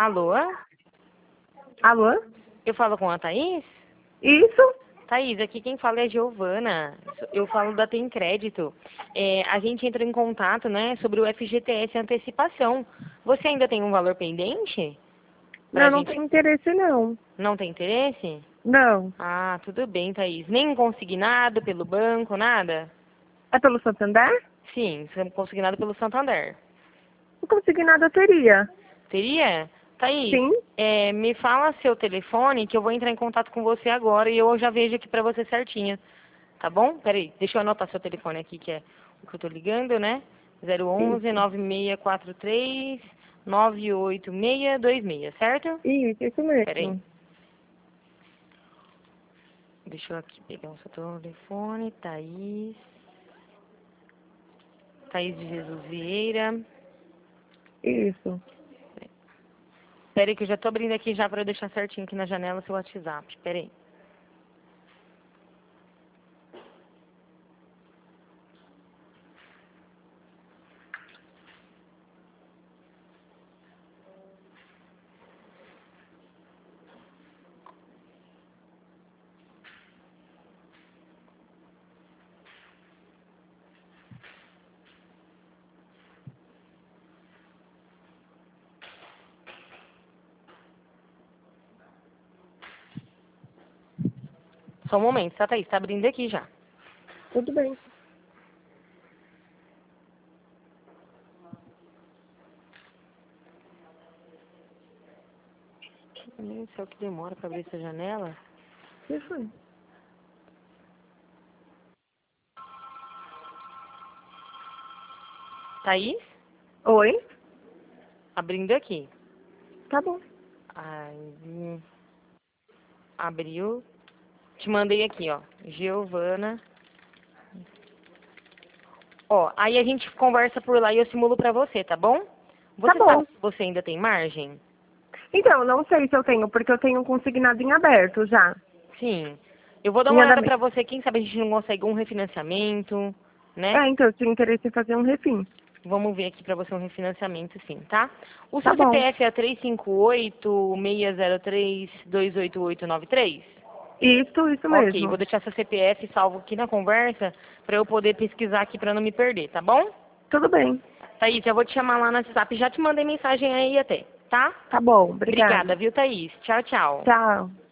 Alô? Alô? Eu falo com a Thaís? Isso? Thaís, aqui quem fala é a Giovana. Eu falo da Tem Crédito. A gente entrou em contato, né, sobre o FGTS antecipação. Você ainda tem um valor pendente? Não, não tem interesse não. Não tem interesse? Não. Ah, tudo bem, Thaís. Nem consignado pelo banco, nada? É pelo Santander? Sim, consignado pelo Santander. Não consegui nada, teria. Teria? Thaís, Sim? me fala seu telefone que eu vou entrar em contato com você agora e eu já vejo aqui pra você certinho. Tá bom? Peraí, deixa eu anotar seu telefone aqui, que é o que eu tô ligando, né? 011 Isso. 9643 98626, certo? Isso Peraí. mesmo. Deixa eu aqui pegar o seu telefone, Thaís. Thaís de Jesus Vieira. Isso. Peraí que eu já tô abrindo aqui já pra eu deixar certinho aqui na janela seu WhatsApp. Peraí. Só um momento, tá, Thaís? Tá abrindo aqui já. Tudo bem. Meu Deus do céu, que demora pra abrir essa janela. Que foi? Thaís? Oi? Abrindo aqui. Tá bom. Aí, abriu. Te mandei aqui, ó. Giovana. Ó, aí a gente conversa por lá e eu simulo pra você, tá bom? Tá Você sabe bom. se você ainda tem margem? Então, não sei se eu tenho, porque eu tenho um consignado em aberto já. Sim. Eu vou dar Em uma olhada andamento. pra você. Quem sabe a gente não consegue um refinanciamento, né? Então, eu tinha interesse em fazer um refim. Vamos ver aqui pra você um refinanciamento, sim, tá? O Tá seu bom. CPF é 358-603-28893? Isso Ok, vou mesmo. deixar seu CPF salvo aqui na conversa pra eu poder pesquisar aqui pra não me perder, tá bom? Tudo bem. Thaís, eu vou te chamar lá no WhatsApp. Já te mandei mensagem aí até, tá? Tá bom. Obrigada, Obrigada. viu, Thaís? Tchau, tchau. Tchau.